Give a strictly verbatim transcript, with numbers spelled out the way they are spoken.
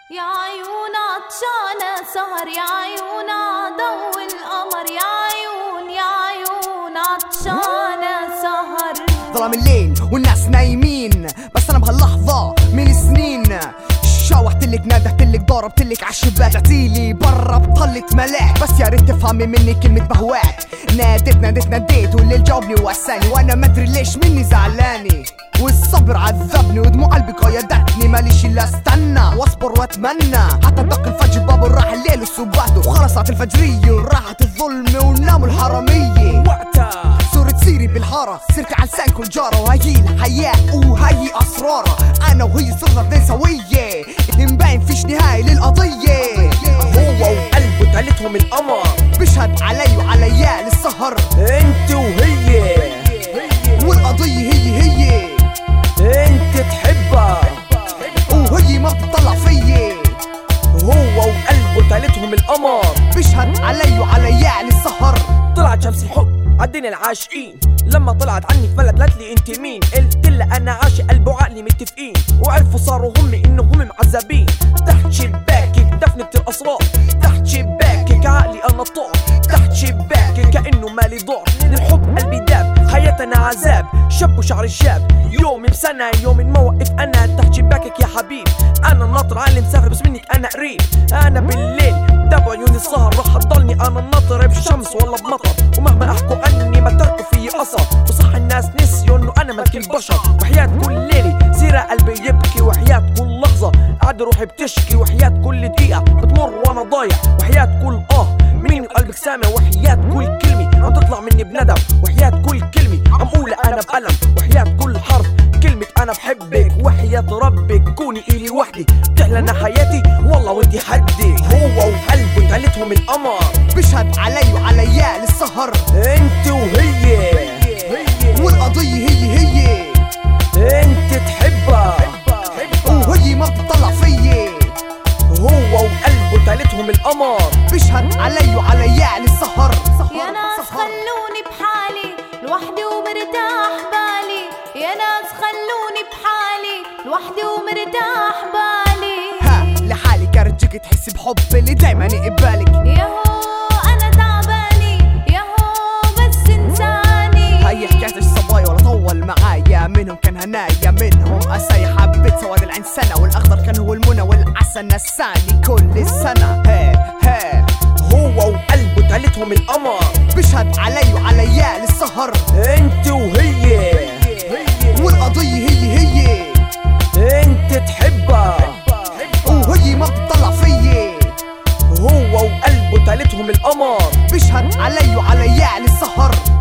يا عيون عطشانة سهر، يا عيون عضو القمر، يا عيون يا عيون عطشانة سهر. ظلام الليل والناس نايمين، بس انا بهاللحظة من سنين شاوحتلك ندهتلك ضربتلك عالشباك، طلعتيلي برا بطلة ملاح، بس يا ريت تفهمي مني كلمة بهواك. ناديت ناديت ناديت والليل جاوبني ووساني، وانا مدري ليش مني زعلاني، والصبر عذبني ودموع قلبي قيدتني، ماليش الا استنى واصبر واتمنى حتى دق الفجر بابه راح الليل والسباحته، وخلصت الفجرية وراحت الظلم وناموا الحرامية. وقتها صرت سيري بالحارة، صرت على لسان كل جارة، وهي الحياة وهي اسرارها، انا وهي صرنا اثنين سوية، مبين فيش نهاية للقضية. هو وقلبه تالتهم القمر، بشهد علي وعليا للسهر، انت وهي والقضية هي هي، انت تحبها وهي ما بتطلع فيي. هو وقلبه تالتهم القمر، بشهد علي وعليا للسهر. طلعت شمس الحب عالدنيا العاشقين، لما طلعت عني فلت لي انت مين، قلت لها انا عاشق قلبي وعقلي متفقين، وعرفوا صاروا هم انهم معذبين. تحت شباكك دفنت الاسرار، تحت شباكك عقلي انا طار، تحت شباكك كانه مالي ضار، للحب قلبي داب حياتنا عذاب، شاب وشعر الشاب يومي بسنة يومي موقف انا تحت شباكك يا حبيب. انا الناطر عالي مسافر بس منك انا قريب، انا بالليل داب عيوني السهر، راح تضلني انا الناطر بشمس ولا بمطر، ومهما احكوا عني ما تركوا في اثر، وصح الناس نسيوا انه انا ملك البشر. وحياة كل ليلة سيرة قلبي يبكي، وحياة كل لحظة قاعد روحي بتشكي، وحياة كل دقيقة بتمر وانا ضايع، وحياة كل اه مني وقلبك سامع، وحياة كل كلمة عم تطلع مني بندم، وحياة كل كلمة عم قولها انا بألم، وحياة كل حرف كلمة انا بحبك، وحياة ربك كوني الي وحدي، بتحلى حياتي والله وانتي حدي. هو وقلبه تالتهم القمر، بشهد علي وعليا للسهر، انت وهي والقضية هي هي، انت تحبها وهي ما بتطلع فيي. هو وقلبه تالتهم القمر، بشهد علي وعليا للسهر. يا ناس خلوني بحالي لوحدي ومرتاح بالي، يا ناس خلوني بحالي لوحدي ومرتاح بالي. ها لحالي كرجك تحسي بحب اللي دايما يقبالك، ياهو انا تعباني ياهو بس انساني. هي حكاية الصبايا ولا طول معايا، منهم كان هنايا منهم قساي، حبيت سواد العين سنة، والاخضر كان هو المنى والعسل نساني كل سنة. هي هي هو وقلبه تالتهم القمر، بشهد علي وعليا للسهر، انت وهي والقضية هي هي، انت تحبها وهي ما بتطلع فيي. هو وقلبه تالتهم القمر، بشهد علي وعليا للسهر.